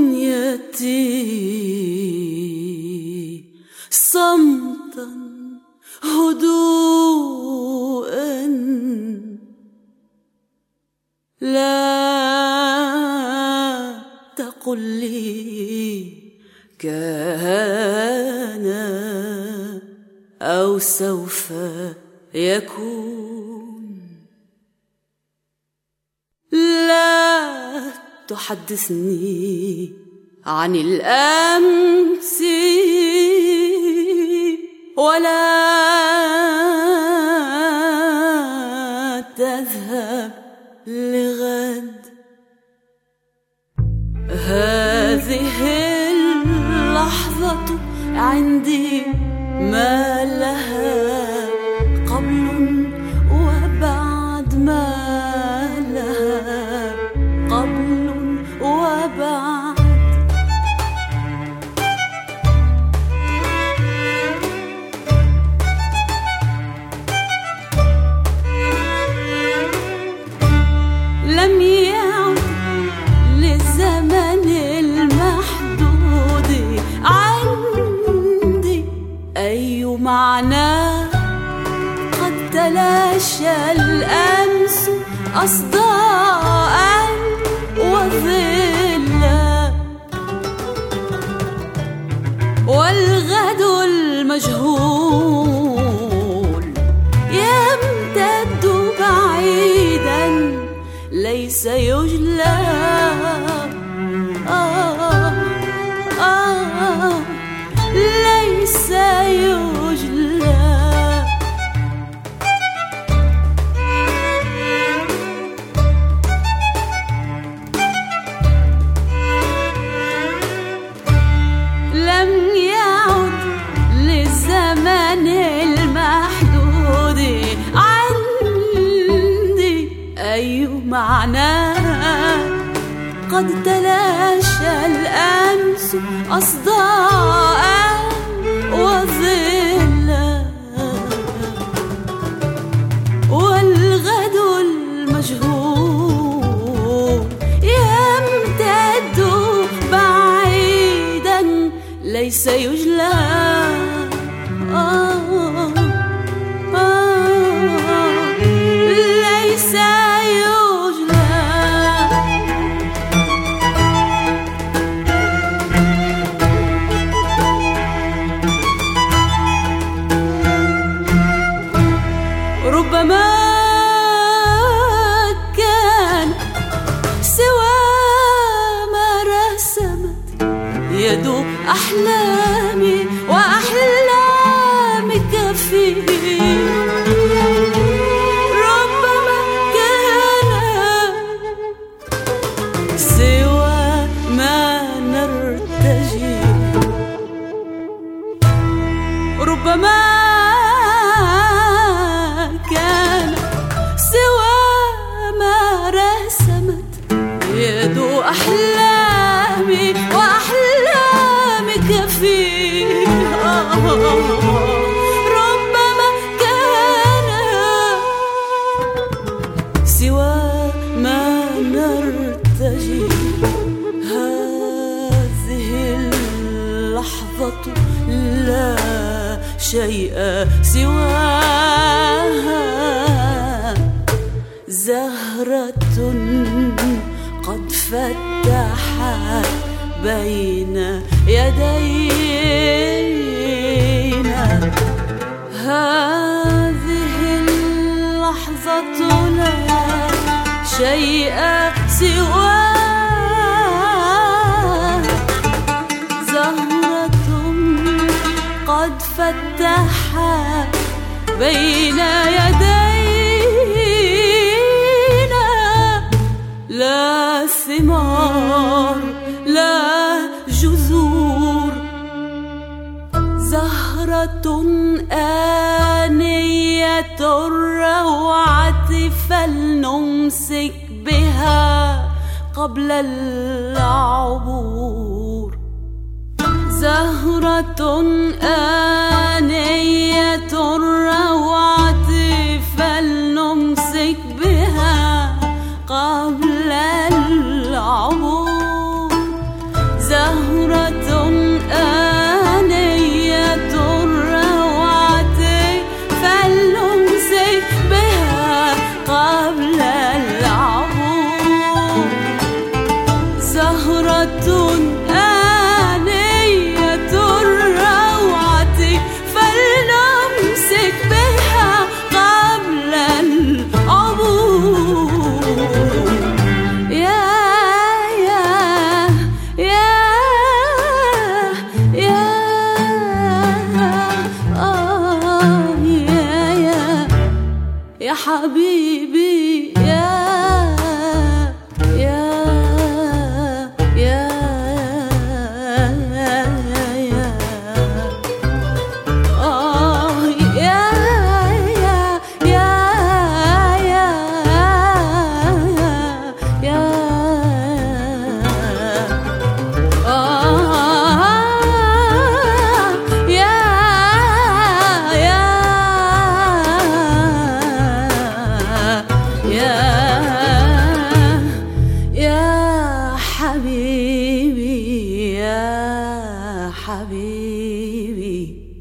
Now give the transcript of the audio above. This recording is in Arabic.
بنيتي صمتا هدوءا، لا تقل لي كان أو سوف يكون، لا تحدثني عن الأمس ولا تذهب لغد. هذه اللحظة عندي ما لها قبل وبعد، ما لها قبل وبعد. لم يعد للزمن المحدود عندي أي معنى، قد تلاشى الأمس أصداء وظلا، والغد المجهول يمتد بعيدا ليس يجلى. ليس يجلى. لم يعد للزمن المحدود عندي أي معنى، قد تلاشى الأمس أصداء وظلا، والغد المجهول يمتد بعيدا ليس يجلى. ليس يجلى. ربما كان سوى ما رسمت يد أحلامي وأحلامك فيه. ربما كان سوى ما نرتجي، ربما كان سوى ما رسمت يد أحلامي وأحلامك فيه. ربما كان سوى ما نرتجي. هذه اللحظة لا شيء سواها، زهرة قد فتحت بين يدينا. هذه اللحظة لا شيء سواها، زهرة قد فتحت بين يدينا. لا ثمار لا جذور، زهرة آنية الروعة فلنمسك بها قبل العبور. زهرة آنية الروعة فلنمسك بها قبل العبور. زهرة آنية الروعة فلنمسك بها قبل العبور. يا يا يا يا يا حبيبي يا يا يا يا يا حبيبي يا حبيبي.